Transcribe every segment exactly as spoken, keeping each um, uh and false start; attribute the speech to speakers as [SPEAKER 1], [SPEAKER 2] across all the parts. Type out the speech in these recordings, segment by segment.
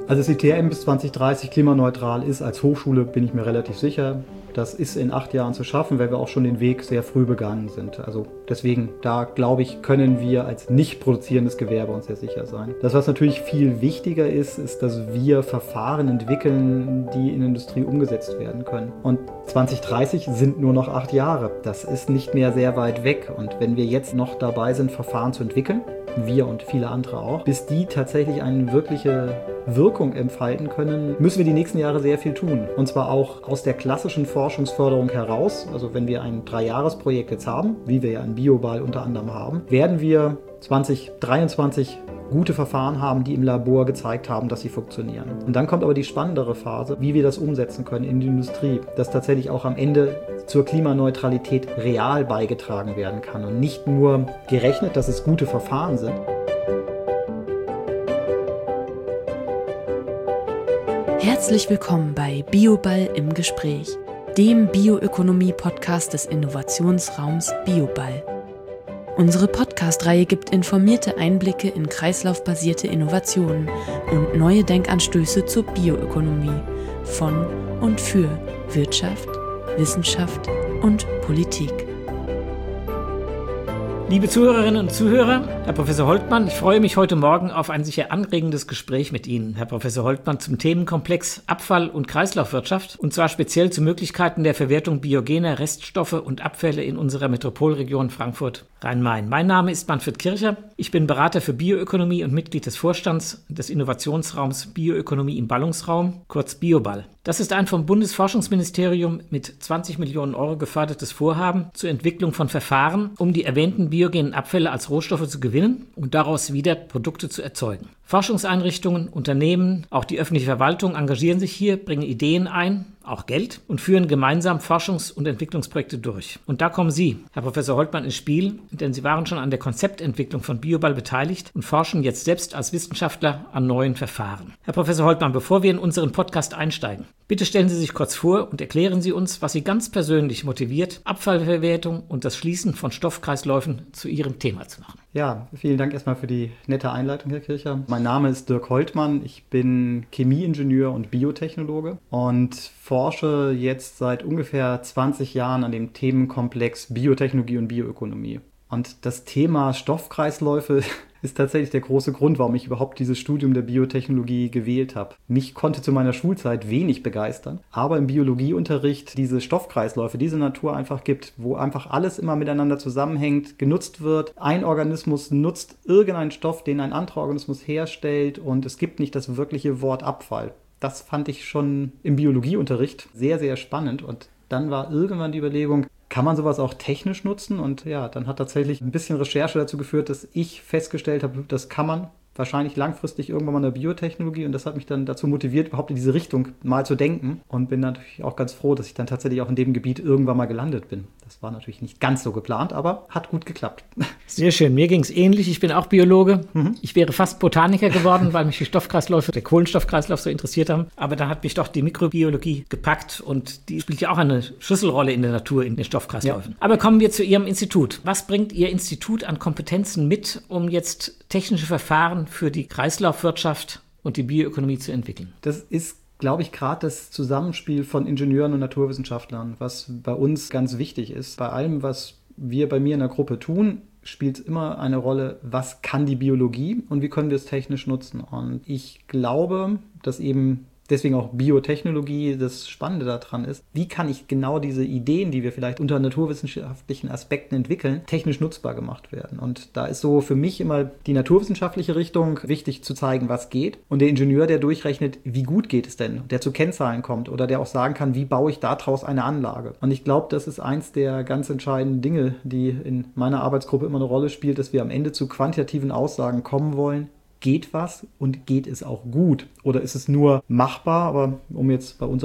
[SPEAKER 1] Also dass die T M bis zwanzig dreißig klimaneutral ist als Hochschule, bin ich mir relativ sicher. Das ist in acht Jahren zu schaffen, weil wir auch schon den Weg sehr früh begangen sind. Also deswegen, da glaube ich, können wir als nicht produzierendes Gewerbe uns sehr sicher sein. Das, was natürlich viel wichtiger ist, ist, dass wir Verfahren entwickeln, die in der Industrie umgesetzt werden können. Und zwanzig dreißig sind nur noch acht Jahre. Das ist nicht mehr sehr weit weg. Und wenn wir jetzt noch dabei sind, Verfahren zu entwickeln, wir und viele andere auch, bis die tatsächlich eine wirkliche Wirkung entfalten können, müssen wir die nächsten Jahre sehr viel tun. Und zwar auch aus der klassischen Forschungsförderung heraus. Also wenn wir ein Dreijahresprojekt jetzt haben, wie wir ja in Bioball unter anderem haben, werden wir zwanzig dreiundzwanzig gute Verfahren haben, die im Labor gezeigt haben, dass sie funktionieren. Und dann kommt aber die spannendere Phase, wie wir das umsetzen können in die Industrie, dass tatsächlich auch am Ende zur Klimaneutralität real beigetragen werden kann und nicht nur gerechnet, dass es gute Verfahren sind.
[SPEAKER 2] Herzlich willkommen bei Bioball im Gespräch, dem Bioökonomie-Podcast des Innovationsraums Bioball. Unsere Podcast-Reihe gibt informierte Einblicke in kreislaufbasierte Innovationen und neue Denkanstöße zur Bioökonomie von und für Wirtschaft, Wissenschaft und Politik.
[SPEAKER 3] Liebe Zuhörerinnen und Zuhörer, Herr Professor Holtmann, ich freue mich heute Morgen auf ein sicher anregendes Gespräch mit Ihnen, Herr Professor Holtmann, zum Themenkomplex Abfall- und Kreislaufwirtschaft und zwar speziell zu Möglichkeiten der Verwertung biogener Reststoffe und Abfälle in unserer Metropolregion Frankfurt-Rhein-Main. Mein Name ist Manfred Kircher, ich bin Berater für Bioökonomie und Mitglied des Vorstands des Innovationsraums Bioökonomie im Ballungsraum, kurz Bioball. Das ist ein vom Bundesforschungsministerium mit zwanzig Millionen Euro gefördertes Vorhaben zur Entwicklung von Verfahren, um die erwähnten biogenen Abfälle als Rohstoffe zu gewinnen und daraus wieder Produkte zu erzeugen. Forschungseinrichtungen, Unternehmen, auch die öffentliche Verwaltung engagieren sich hier, bringen Ideen ein, auch Geld und führen gemeinsam Forschungs- und Entwicklungsprojekte durch. Und da kommen Sie, Herr Professor Holtmann, ins Spiel, denn Sie waren schon an der Konzeptentwicklung von Bioball beteiligt und forschen jetzt selbst als Wissenschaftler an neuen Verfahren. Herr Professor Holtmann, bevor wir in unseren Podcast einsteigen, bitte stellen Sie sich kurz vor und erklären Sie uns, was Sie ganz persönlich motiviert, Abfallverwertung und das Schließen von Stoffkreisläufen zu Ihrem Thema zu machen.
[SPEAKER 1] Ja, vielen Dank erstmal für die nette Einleitung, Herr Kircher. Mein Name ist Dirk Holtmann, ich bin Chemieingenieur und Biotechnologe und forsche jetzt seit ungefähr zwanzig Jahren an dem Themenkomplex Biotechnologie und Bioökonomie. Und das Thema Stoffkreisläufe ist tatsächlich der große Grund, warum ich überhaupt dieses Studium der Biotechnologie gewählt habe. Mich konnte zu meiner Schulzeit wenig begeistern, aber im Biologieunterricht diese Stoffkreisläufe, diese Natur einfach gibt, wo einfach alles immer miteinander zusammenhängt, genutzt wird. Ein Organismus nutzt irgendeinen Stoff, den ein anderer Organismus herstellt und es gibt nicht das wirkliche Wort Abfall. Das fand ich schon im Biologieunterricht sehr, sehr spannend und dann war irgendwann die Überlegung, kann man sowas auch technisch nutzen? Und ja, dann hat tatsächlich ein bisschen Recherche dazu geführt, dass ich festgestellt habe, das kann man wahrscheinlich langfristig irgendwann mal in der Biotechnologie und das hat mich dann dazu motiviert, überhaupt in diese Richtung mal zu denken und bin natürlich auch ganz froh, dass ich dann tatsächlich auch in dem Gebiet irgendwann mal gelandet bin. Das war natürlich nicht ganz so geplant, aber hat gut geklappt.
[SPEAKER 3] Sehr schön, mir ging es ähnlich, ich bin auch Biologe.
[SPEAKER 1] Mhm.
[SPEAKER 3] Ich wäre fast Botaniker geworden, weil mich die Stoffkreisläufe, der Kohlenstoffkreislauf so interessiert haben, aber dann hat mich doch die Mikrobiologie gepackt und die spielt ja auch eine Schlüsselrolle in der Natur, in den Stoffkreisläufen. Ja. Aber kommen wir zu Ihrem Institut. Was bringt Ihr Institut an Kompetenzen mit, um jetzt technische Verfahren für die Kreislaufwirtschaft und die Bioökonomie zu entwickeln?
[SPEAKER 1] Das ist, glaube ich, gerade das Zusammenspiel von Ingenieuren und Naturwissenschaftlern, was bei uns ganz wichtig ist. Bei allem, was wir bei mir in der Gruppe tun, spielt immer eine Rolle, was kann die Biologie und wie können wir es technisch nutzen. Und ich glaube, dass eben deswegen auch Biotechnologie das Spannende daran ist, wie kann ich genau diese Ideen, die wir vielleicht unter naturwissenschaftlichen Aspekten entwickeln, technisch nutzbar gemacht werden. Und da ist so für mich immer die naturwissenschaftliche Richtung wichtig zu zeigen, was geht. Und der Ingenieur, der durchrechnet, wie gut geht es denn, der zu Kennzahlen kommt oder der auch sagen kann, wie baue ich daraus eine Anlage. Und ich glaube, das ist eins der ganz entscheidenden Dinge, die in meiner Arbeitsgruppe immer eine Rolle spielt, dass wir am Ende zu quantitativen Aussagen kommen wollen. Geht was und geht es auch gut? Oder ist es nur machbar? Aber um jetzt bei unserem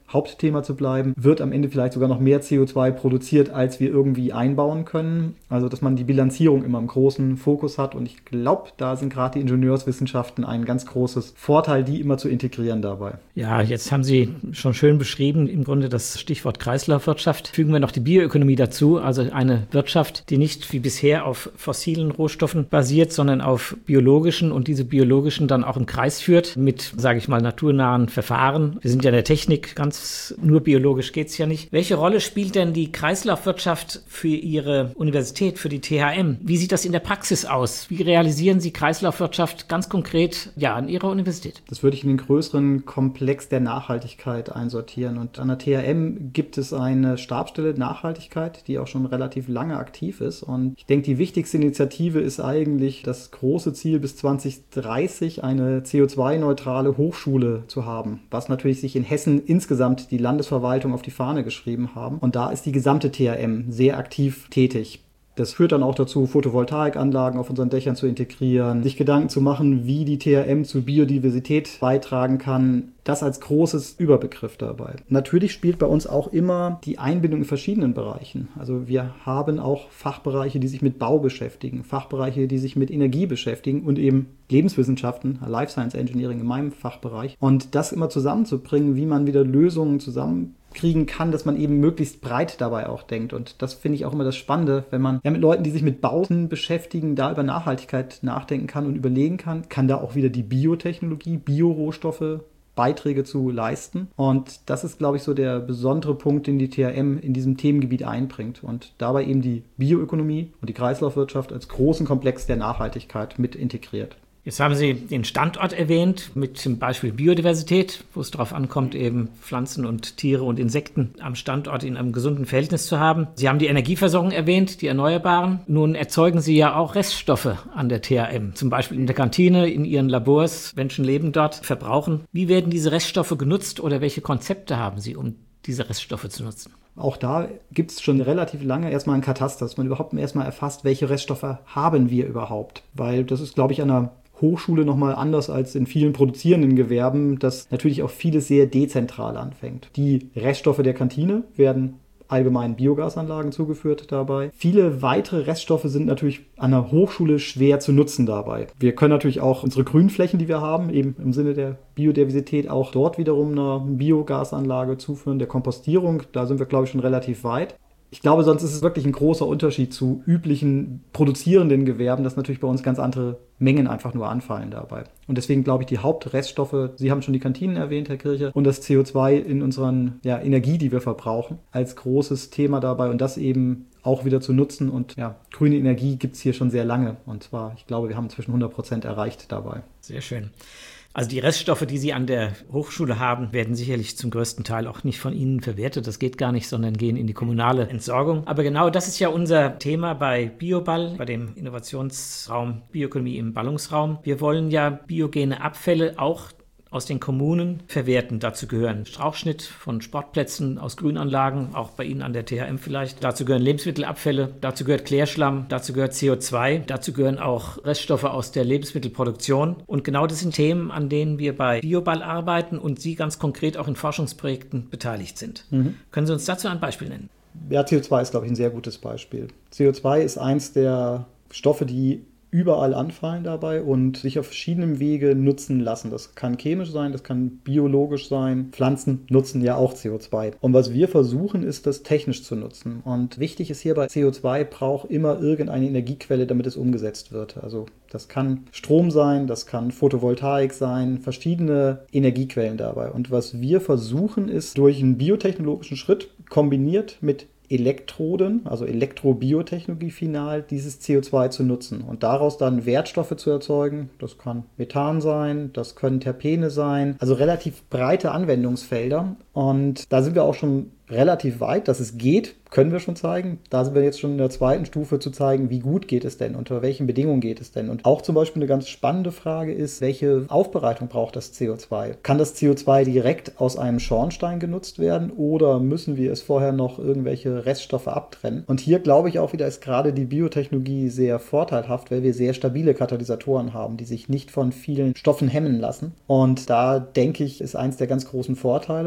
[SPEAKER 1] Hauptthema zu bleiben, wird am Ende vielleicht sogar noch mehr C O zwei produziert, als wir irgendwie einbauen können. Also dass man die Bilanzierung immer im großen Fokus hat und ich glaube, da sind gerade die Ingenieurswissenschaften ein ganz großes Vorteil, die immer zu integrieren dabei.
[SPEAKER 3] Ja, jetzt haben Sie schon schön beschrieben, im Grunde das Stichwort Kreislaufwirtschaft. Fügen wir noch die Bioökonomie dazu, also eine Wirtschaft, die nicht wie bisher auf fossilen Rohstoffen basiert, sondern auf biologischen und diese biologischen dann auch im Kreis führt mit, sage ich mal, naturnahen Verfahren. Wir sind ja in der Technik, ganz nur biologisch geht's ja nicht. Welche Rolle spielt denn die Kreislaufwirtschaft für Ihre Universität, für die T H M? Wie sieht das in der Praxis aus? Wie realisieren Sie Kreislaufwirtschaft ganz konkret ja, an Ihrer Universität?
[SPEAKER 1] Das würde ich in den größeren Komplex der Nachhaltigkeit einsortieren. Und an der T H M gibt es eine Stabsstelle Nachhaltigkeit, die auch schon relativ lange aktiv ist. Und ich denke, die wichtigste Initiative ist eigentlich das große Ziel, bis zwanzig dreißig eine C O zwei neutrale Hochschule zu haben, was natürlich sich in Hessen insgesamt die Landesverwaltung auf die Fahne geschrieben haben. Und da ist die gesamte T H M sehr aktiv tätig. Das führt dann auch dazu, Photovoltaikanlagen auf unseren Dächern zu integrieren, sich Gedanken zu machen, wie die T H M zu Biodiversität beitragen kann. Das als großes Überbegriff dabei. Natürlich spielt bei uns auch immer die Einbindung in verschiedenen Bereichen. Also wir haben auch Fachbereiche, die sich mit Bau beschäftigen, Fachbereiche, die sich mit Energie beschäftigen und eben Lebenswissenschaften, Life Science Engineering in meinem Fachbereich. Und das immer zusammenzubringen, wie man wieder Lösungen zusammenkriegen kann, dass man eben möglichst breit dabei auch denkt. Und das finde ich auch immer das Spannende, wenn man ja mit Leuten, die sich mit Bauten beschäftigen, da über Nachhaltigkeit nachdenken kann und überlegen kann, kann da auch wieder die Biotechnologie, Biorohstoffe Beiträge zu leisten. Und das ist, glaube ich, so der besondere Punkt, den die T H M in diesem Themengebiet einbringt und dabei eben die Bioökonomie und die Kreislaufwirtschaft als großen Komplex der Nachhaltigkeit mit integriert.
[SPEAKER 3] Jetzt haben Sie den Standort erwähnt, mit zum Beispiel Biodiversität, wo es darauf ankommt, eben Pflanzen und Tiere und Insekten am Standort in einem gesunden Verhältnis zu haben. Sie haben die Energieversorgung erwähnt, die Erneuerbaren. Nun erzeugen Sie ja auch Reststoffe an der T H M, zum Beispiel in der Kantine, in Ihren Labors. Menschen leben dort, verbrauchen. Wie werden diese Reststoffe genutzt oder welche Konzepte haben Sie, um diese Reststoffe zu nutzen?
[SPEAKER 1] Auch da gibt es schon relativ lange erstmal ein Kataster, dass man überhaupt erstmal erfasst, welche Reststoffe haben wir überhaupt. Weil das ist, glaube ich, an einer Hochschule nochmal anders als in vielen produzierenden Gewerben, dass natürlich auch vieles sehr dezentral anfängt. Die Reststoffe der Kantine werden allgemein Biogasanlagen zugeführt dabei. Viele weitere Reststoffe sind natürlich an der Hochschule schwer zu nutzen dabei. Wir können natürlich auch unsere Grünflächen, die wir haben, eben im Sinne der Biodiversität auch dort wiederum eine Biogasanlage zuführen, der Kompostierung. Da sind wir, glaube ich, schon relativ weit. Ich glaube, sonst ist es wirklich ein großer Unterschied zu üblichen produzierenden Gewerben, dass natürlich bei uns ganz andere Mengen einfach nur anfallen dabei. Und deswegen glaube ich, die Hauptreststoffe, Sie haben schon die Kantinen erwähnt, Herr Kirche, und das C O zwei in unseren ja, Energie, die wir verbrauchen, als großes Thema dabei und das eben auch wieder zu nutzen. Und ja, grüne Energie gibt es hier schon sehr lange. Und zwar, ich glaube, wir haben inzwischen hundert Prozent erreicht dabei.
[SPEAKER 3] Sehr schön. Also die Reststoffe, die Sie an der Hochschule haben, werden sicherlich zum größten Teil auch nicht von Ihnen verwertet. Das geht gar nicht, sondern gehen in die kommunale Entsorgung. Aber genau das ist ja unser Thema bei BioBall, bei dem Innovationsraum Bioökonomie im Ballungsraum. Wir wollen ja biogene Abfälle auch aus den Kommunen verwerten. Dazu gehören Strauchschnitt von Sportplätzen aus Grünanlagen, auch bei Ihnen an der T H M vielleicht. Dazu gehören Lebensmittelabfälle, dazu gehört Klärschlamm, dazu gehört C O zwei, dazu gehören auch Reststoffe aus der Lebensmittelproduktion. Und genau das sind Themen, an denen wir bei BioBall arbeiten und Sie ganz konkret auch in Forschungsprojekten beteiligt sind. Mhm. Können Sie uns dazu ein Beispiel nennen?
[SPEAKER 1] Ja, C O zwei ist, glaube ich, ein sehr gutes Beispiel. C O zwei ist eins der Stoffe, die überall anfallen dabei und sich auf verschiedenen Wege nutzen lassen. Das kann chemisch sein, das kann biologisch sein. Pflanzen nutzen ja auch C O zwei. Und was wir versuchen, ist, das technisch zu nutzen. Und wichtig ist hierbei, C O zwei braucht immer irgendeine Energiequelle, damit es umgesetzt wird. Also das kann Strom sein, das kann Photovoltaik sein, verschiedene Energiequellen dabei. Und was wir versuchen, ist durch einen biotechnologischen Schritt kombiniert mit Elektroden, also Elektrobiotechnologie final, dieses C O zwei zu nutzen und daraus dann Wertstoffe zu erzeugen. Das kann Methan sein, das können Terpene sein, also relativ breite Anwendungsfelder. Und da sind wir auch schon relativ weit, dass es geht, können wir schon zeigen. Da sind wir jetzt schon in der zweiten Stufe zu zeigen, wie gut geht es denn, unter welchen Bedingungen geht es denn. Und auch zum Beispiel eine ganz spannende Frage ist, welche Aufbereitung braucht das C O zwei? Kann das C O zwei direkt aus einem Schornstein genutzt werden oder müssen wir es vorher noch irgendwelche Reststoffe abtrennen? Und hier glaube ich auch wieder, ist gerade die Biotechnologie sehr vorteilhaft, weil wir sehr stabile Katalysatoren haben, die sich nicht von vielen Stoffen hemmen lassen. Und da denke ich, ist eins der ganz großen Vorteile. Und eben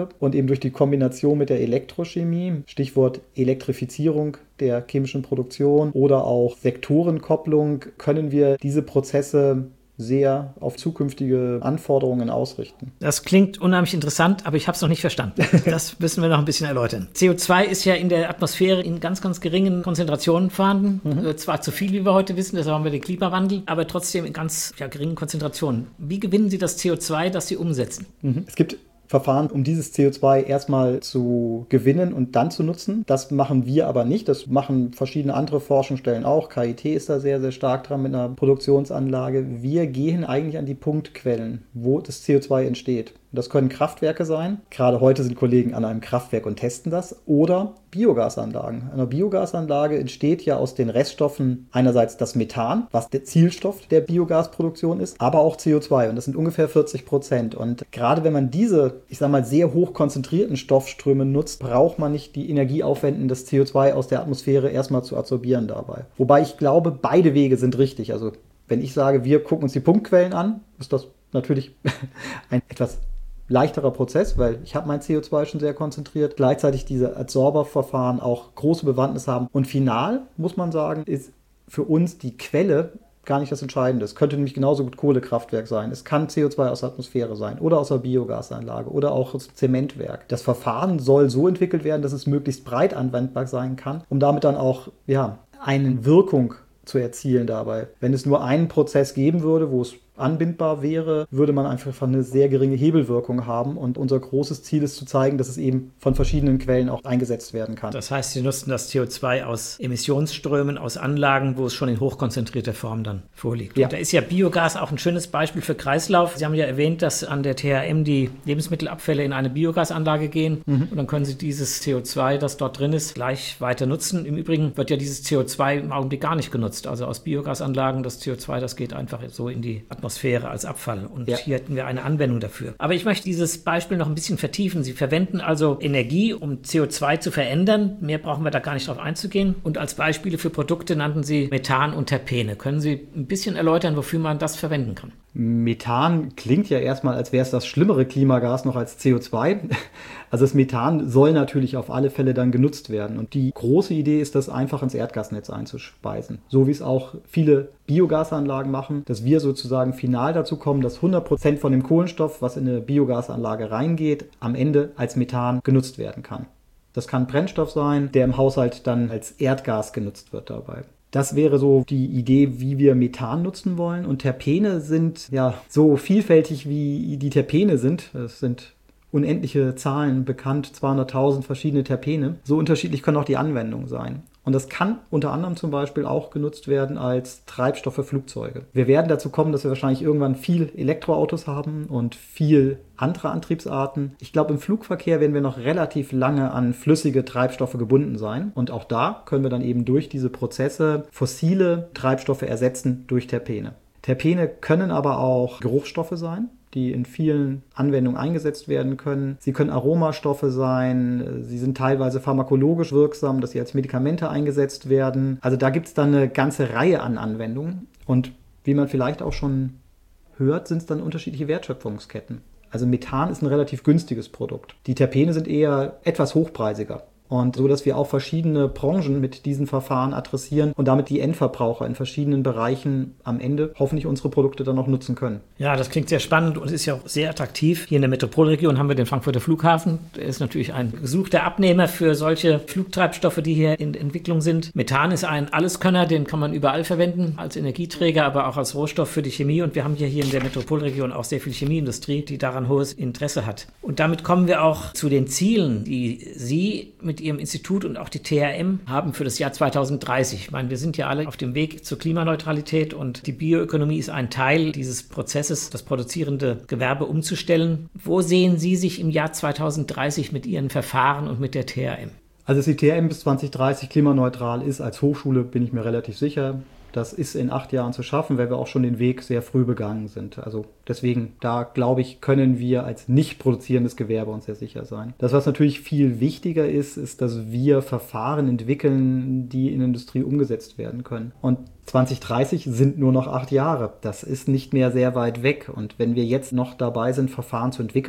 [SPEAKER 1] eben durch die Kombination mit der Elektrochemie, Stichwort Elektrifizierung der chemischen Produktion oder auch Sektorenkopplung, können wir diese Prozesse sehr auf zukünftige Anforderungen ausrichten.
[SPEAKER 3] Das klingt unheimlich interessant, aber ich habe es noch nicht verstanden. Das müssen wir noch ein bisschen erläutern. C O zwei ist ja in der Atmosphäre in ganz, ganz geringen Konzentrationen vorhanden. Mhm. Zwar zu viel, wie wir heute wissen, deshalb haben wir den Klimawandel, aber trotzdem in ganz ja, geringen Konzentrationen. Wie gewinnen Sie das C O zwei, das Sie umsetzen?
[SPEAKER 1] Mhm. Es gibt Verfahren, um dieses C O zwei erstmal zu gewinnen und dann zu nutzen. Das machen wir aber nicht. Das machen verschiedene andere Forschungsstellen auch. K I T ist da sehr, sehr stark dran mit einer Produktionsanlage. Wir gehen eigentlich an die Punktquellen, wo das C O zwei entsteht. Das können Kraftwerke sein. Gerade heute sind Kollegen an einem Kraftwerk und testen das. Oder Biogasanlagen. Eine Biogasanlage entsteht ja aus den Reststoffen einerseits das Methan, was der Zielstoff der Biogasproduktion ist, aber auch C O zwei. Und das sind ungefähr vierzig Prozent. Und gerade wenn man diese, ich sage mal, sehr hoch konzentrierten Stoffströme nutzt, braucht man nicht die Energie aufwenden, das C O zwei aus der Atmosphäre erstmal zu absorbieren dabei. Wobei ich glaube, beide Wege sind richtig. Also wenn ich sage, wir gucken uns die Punktquellen an, ist das natürlich ein etwas leichterer Prozess, weil ich habe mein C O zwei schon sehr konzentriert. Gleichzeitig diese Adsorberverfahren auch große Bewandtnis haben. Und final, muss man sagen, ist für uns die Quelle gar nicht das Entscheidende. Es könnte nämlich genauso gut Kohlekraftwerk sein. Es kann C O zwei aus der Atmosphäre sein oder aus der Biogasanlage oder auch aus dem Zementwerk. Das Verfahren soll so entwickelt werden, dass es möglichst breit anwendbar sein kann, um damit dann auch ja, eine Wirkung zu erzielen dabei. Wenn es nur einen Prozess geben würde, wo es anbindbar wäre, würde man einfach eine sehr geringe Hebelwirkung haben. Und unser großes Ziel ist zu zeigen, dass es eben von verschiedenen Quellen auch eingesetzt werden kann.
[SPEAKER 3] Das heißt, Sie nutzen das C O zwei aus Emissionsströmen, aus Anlagen, wo es schon in hochkonzentrierter Form dann vorliegt. Ja. Und da ist ja Biogas auch ein schönes Beispiel für Kreislauf. Sie haben ja erwähnt, dass an der T H M die Lebensmittelabfälle in eine Biogasanlage gehen. Mhm. Und dann können Sie dieses C O zwei, das dort drin ist, gleich weiter nutzen. Im Übrigen wird ja dieses C O zwei im Augenblick gar nicht genutzt. Also aus Biogasanlagen, das C O zwei, das geht einfach so in die Atmosphäre. Atmosphäre als Abfall. Und ja. hier hätten wir eine Anwendung dafür. Aber ich möchte dieses Beispiel noch ein bisschen vertiefen. Sie verwenden also Energie, um C O zwei zu verändern. Mehr brauchen wir da gar nicht drauf einzugehen. Und als Beispiele für Produkte nannten Sie Methan und Terpene. Können Sie ein bisschen erläutern, wofür man das verwenden kann?
[SPEAKER 1] Methan klingt ja erstmal, als wäre es das schlimmere Klimagas noch als C O zwei. Also das Methan soll natürlich auf alle Fälle dann genutzt werden. Und die große Idee ist, das einfach ins Erdgasnetz einzuspeisen. So wie es auch viele Biogasanlagen machen, dass wir sozusagen final dazu kommen, dass hundert Prozent von dem Kohlenstoff, was in eine Biogasanlage reingeht, am Ende als Methan genutzt werden kann. Das kann Brennstoff sein, der im Haushalt dann als Erdgas genutzt wird dabei. Das wäre so die Idee, wie wir Methan nutzen wollen. Und Terpene sind ja so vielfältig, wie die Terpene sind. Es sind unendliche Zahlen bekannt, zweihunderttausend verschiedene Terpene. So unterschiedlich können auch die Anwendungen sein. Und das kann unter anderem zum Beispiel auch genutzt werden als Treibstoff für Flugzeuge. Wir werden dazu kommen, dass wir wahrscheinlich irgendwann viel Elektroautos haben und viel andere Antriebsarten. Ich glaube, im Flugverkehr werden wir noch relativ lange an flüssige Treibstoffe gebunden sein. Und auch da können wir dann eben durch diese Prozesse fossile Treibstoffe ersetzen durch Terpene. Terpene können aber auch Geruchsstoffe sein, die in vielen Anwendungen eingesetzt werden können. Sie können Aromastoffe sein, sie sind teilweise pharmakologisch wirksam, dass sie als Medikamente eingesetzt werden. Also da gibt es dann eine ganze Reihe an Anwendungen. Und wie man vielleicht auch schon hört, sind es dann unterschiedliche Wertschöpfungsketten. Also Methan ist ein relativ günstiges Produkt. Die Terpene sind eher etwas hochpreisiger. Und so, dass wir auch verschiedene Branchen mit diesen Verfahren adressieren und damit die Endverbraucher in verschiedenen Bereichen am Ende hoffentlich unsere Produkte dann auch nutzen können.
[SPEAKER 3] Ja, das klingt sehr spannend und ist ja auch sehr attraktiv. Hier in der Metropolregion haben wir den Frankfurter Flughafen. Der ist natürlich ein gesuchter Abnehmer für solche Flugtreibstoffe, die hier in Entwicklung sind. Methan ist ein Alleskönner, den kann man überall verwenden, als Energieträger, aber auch als Rohstoff für die Chemie. Und wir haben hier, hier in der Metropolregion auch sehr viel Chemieindustrie, die daran hohes Interesse hat. Und damit kommen wir auch zu den Zielen, die Sie mit Ihrem Institut und auch die T H M haben für das Jahr zweitausenddreißig. Ich meine, wir sind ja alle auf dem Weg zur Klimaneutralität und die Bioökonomie ist ein Teil dieses Prozesses, das produzierende Gewerbe umzustellen. Wo sehen Sie sich im Jahr zweitausenddreißig mit Ihren Verfahren und mit der T H M?
[SPEAKER 1] Also, dass die T H M bis zweitausenddreißig klimaneutral ist als Hochschule, bin ich mir relativ sicher. Das ist in acht Jahren zu schaffen, weil wir auch schon den Weg sehr früh begangen sind. Also deswegen, da glaube ich, können wir als nicht produzierendes Gewerbe uns sehr sicher sein. Das, was natürlich viel wichtiger ist, ist, dass wir Verfahren entwickeln, die in der Industrie umgesetzt werden können. Und zweitausenddreißig sind nur noch acht Jahre. Das ist nicht mehr sehr weit weg. Und wenn wir jetzt noch dabei sind, Verfahren zu entwickeln,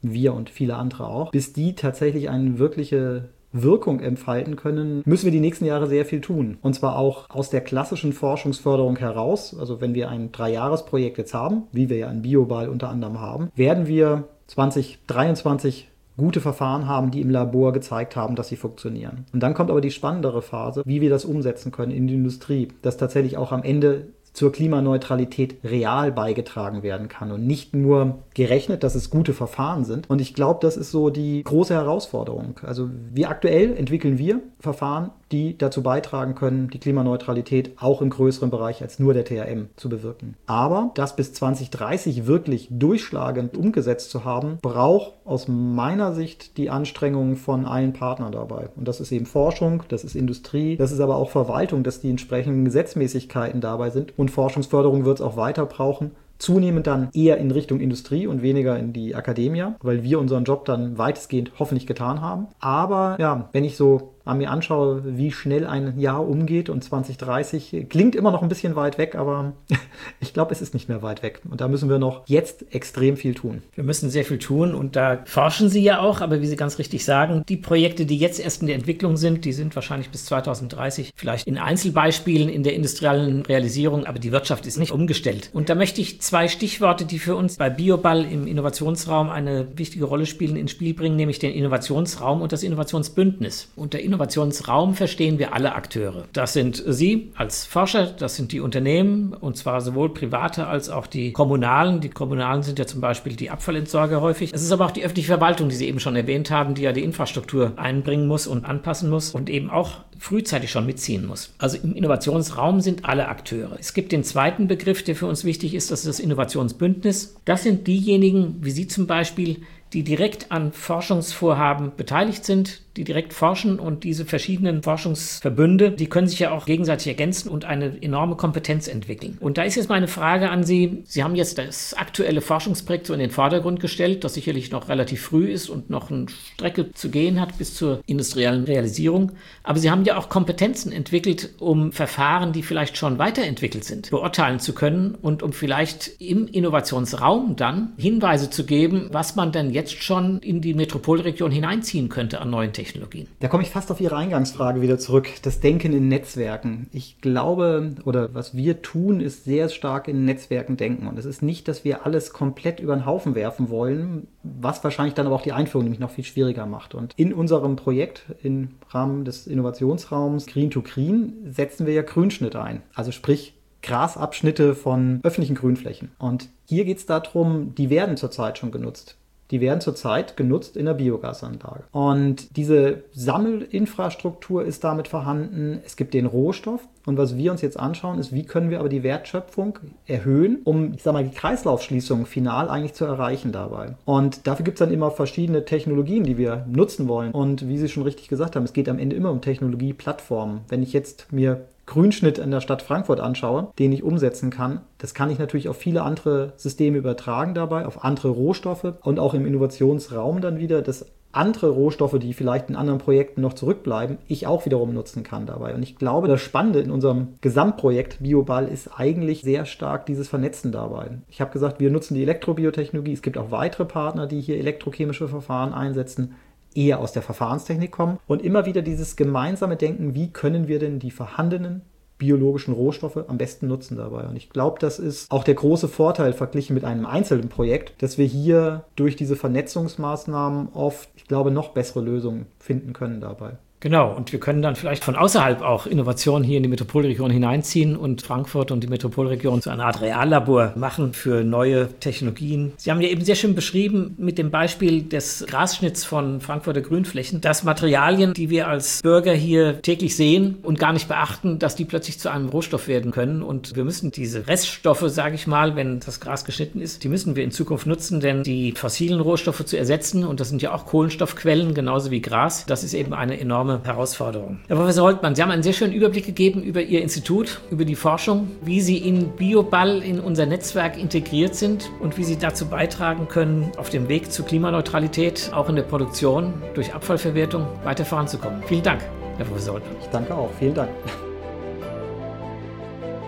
[SPEAKER 1] wir und viele andere auch, bis die tatsächlich eine wirkliche Wirkung entfalten können, müssen wir die nächsten Jahre sehr viel tun. Und zwar auch aus der klassischen Forschungsförderung heraus. Also wenn wir ein Dreijahresprojekt jetzt haben, wie wir ja in BioBal unter anderem haben, werden wir zwanzig dreiundzwanzig gute Verfahren haben, die im Labor gezeigt haben, dass sie funktionieren. Und dann kommt aber die spannendere Phase, wie wir das umsetzen können in die Industrie, dass tatsächlich auch am Ende zur Klimaneutralität real beigetragen werden kann und nicht nur gerechnet, dass es gute Verfahren sind. Und ich glaube, das ist so die große Herausforderung. Also wie aktuell entwickeln wir Verfahren, die dazu beitragen können, die Klimaneutralität auch im größeren Bereich als nur der T H M zu bewirken. Aber das bis zwanzig dreißig wirklich durchschlagend umgesetzt zu haben, braucht aus meiner Sicht die Anstrengungen von allen Partnern dabei. Und das ist eben Forschung, das ist Industrie, das ist aber auch Verwaltung, dass die entsprechenden Gesetzmäßigkeiten dabei sind. Und Forschungsförderung wird es auch weiter brauchen. Zunehmend dann eher in Richtung Industrie und weniger in die Akademie, weil wir unseren Job dann weitestgehend hoffentlich getan haben. Aber ja, wenn ich so an mir anschaue, wie schnell ein Jahr umgeht und zwanzig dreißig klingt immer noch ein bisschen weit weg, aber ich glaube, es ist nicht mehr weit weg. Und da müssen wir noch jetzt extrem viel tun.
[SPEAKER 3] Wir müssen sehr viel tun und da forschen Sie ja auch, aber wie Sie ganz richtig sagen, die Projekte, die jetzt erst in der Entwicklung sind, die sind wahrscheinlich bis zwanzig dreißig vielleicht in Einzelbeispielen in der industriellen Realisierung, aber die Wirtschaft ist nicht umgestellt. Und da möchte ich zwei Stichworte, die für uns bei BioBal im Innovationsraum eine wichtige Rolle spielen, ins Spiel bringen, nämlich den Innovationsraum und das Innovationsbündnis. Und der Innovationsraum verstehen wir alle Akteure. Das sind Sie als Forscher, das sind die Unternehmen, und zwar sowohl private als auch die kommunalen. Die kommunalen sind ja zum Beispiel die Abfallentsorger häufig. Es ist aber auch die öffentliche Verwaltung, die Sie eben schon erwähnt haben, die ja die Infrastruktur einbringen muss und anpassen muss und eben auch frühzeitig schon mitziehen muss. Also im Innovationsraum sind alle Akteure. Es gibt den zweiten Begriff, der für uns wichtig ist, das ist das Innovationsbündnis. Das sind diejenigen, wie Sie zum Beispiel, die direkt an Forschungsvorhaben beteiligt sind, die direkt forschen, und diese verschiedenen Forschungsverbünde, die können sich ja auch gegenseitig ergänzen und eine enorme Kompetenz entwickeln. Und da ist jetzt meine Frage an Sie. Sie haben jetzt das aktuelle Forschungsprojekt so in den Vordergrund gestellt, das sicherlich noch relativ früh ist und noch eine Strecke zu gehen hat bis zur industriellen Realisierung. Aber Sie haben ja auch Kompetenzen entwickelt, um Verfahren, die vielleicht schon weiterentwickelt sind, beurteilen zu können und um vielleicht im Innovationsraum dann Hinweise zu geben, was man denn jetzt schon in die Metropolregion hineinziehen könnte an neuen Technologien. Technologien.
[SPEAKER 1] Da komme ich fast auf Ihre Eingangsfrage wieder zurück. Das Denken in Netzwerken. Ich glaube, oder was wir tun, ist sehr stark in Netzwerken denken. Und es ist nicht, dass wir alles komplett über den Haufen werfen wollen, was wahrscheinlich dann aber auch die Einführung nämlich noch viel schwieriger macht. Und in unserem Projekt im Rahmen des Innovationsraums Green to Green setzen wir ja Grünschnitt ein. Also sprich Grasabschnitte von öffentlichen Grünflächen. Und hier geht es darum, die werden zurzeit schon genutzt. Die werden zurzeit genutzt in der Biogasanlage. Und diese Sammelinfrastruktur ist damit vorhanden. Es gibt den Rohstoff. Und was wir uns jetzt anschauen, ist, wie können wir aber die Wertschöpfung erhöhen, um, ich sag mal, die Kreislaufschließung final eigentlich zu erreichen dabei. Und dafür gibt es dann immer verschiedene Technologien, die wir nutzen wollen. Und wie Sie schon richtig gesagt haben, es geht am Ende immer um Technologieplattformen. Wenn ich jetzt mir Grünschnitt in der Stadt Frankfurt anschaue, den ich umsetzen kann, das kann ich natürlich auf viele andere Systeme übertragen dabei, auf andere Rohstoffe und auch im Innovationsraum dann wieder, dass andere Rohstoffe, die vielleicht in anderen Projekten noch zurückbleiben, ich auch wiederum nutzen kann dabei. Und ich glaube, das Spannende in unserem Gesamtprojekt BioBal ist eigentlich sehr stark dieses Vernetzen dabei. Ich habe gesagt, wir nutzen die Elektrobiotechnologie. Es gibt auch weitere Partner, die hier elektrochemische Verfahren einsetzen, eher aus der Verfahrenstechnik kommen. Und immer wieder dieses gemeinsame Denken, wie können wir denn die vorhandenen biologischen Rohstoffe am besten nutzen dabei. Und ich glaube, das ist auch der große Vorteil verglichen mit einem einzelnen Projekt, dass wir hier durch diese Vernetzungsmaßnahmen oft, ich glaube, noch bessere Lösungen finden können dabei.
[SPEAKER 3] Genau, und wir können dann vielleicht von außerhalb auch Innovationen hier in die Metropolregion hineinziehen und Frankfurt und die Metropolregion zu einer Art Reallabor machen für neue Technologien. Sie haben ja eben sehr schön beschrieben mit dem Beispiel des Grasschnitts von Frankfurter Grünflächen, dass Materialien, die wir als Bürger hier täglich sehen und gar nicht beachten, dass die plötzlich zu einem Rohstoff werden können. Und wir müssen diese Reststoffe, sage ich mal, wenn das Gras geschnitten ist, die müssen wir in Zukunft nutzen, denn die fossilen Rohstoffe zu ersetzen, und das sind ja auch Kohlenstoffquellen, genauso wie Gras, das ist eben eine enorme Herausforderung. Herr Professor Holtmann, Sie haben einen sehr schönen Überblick gegeben über Ihr Institut, über die Forschung, wie Sie in BioBal in unser Netzwerk integriert sind und wie Sie dazu beitragen können, auf dem Weg zur Klimaneutralität, auch in der Produktion, durch Abfallverwertung weiter voranzukommen. Vielen Dank, Herr Professor Holtmann.
[SPEAKER 1] Ich danke auch. Vielen Dank.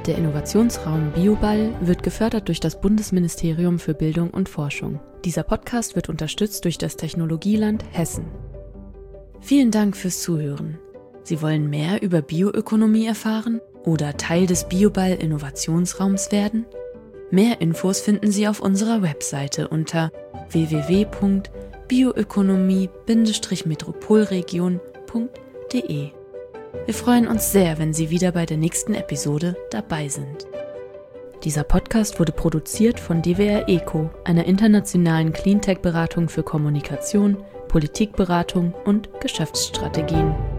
[SPEAKER 2] Der Innovationsraum BioBall wird gefördert durch das Bundesministerium für Bildung und Forschung. Dieser Podcast wird unterstützt durch das Technologieland Hessen. Vielen Dank fürs Zuhören. Sie wollen mehr über Bioökonomie erfahren oder Teil des BioBall Innovationsraums werden? Mehr Infos finden Sie auf unserer Webseite unter w w w punkt bioökonomie Bindestrich metropolregion punkt d e. Wir freuen uns sehr, wenn Sie wieder bei der nächsten Episode dabei sind. Dieser Podcast wurde produziert von D W R ECO, einer internationalen Cleantech-Beratung für Kommunikation, Politikberatung und Geschäftsstrategien.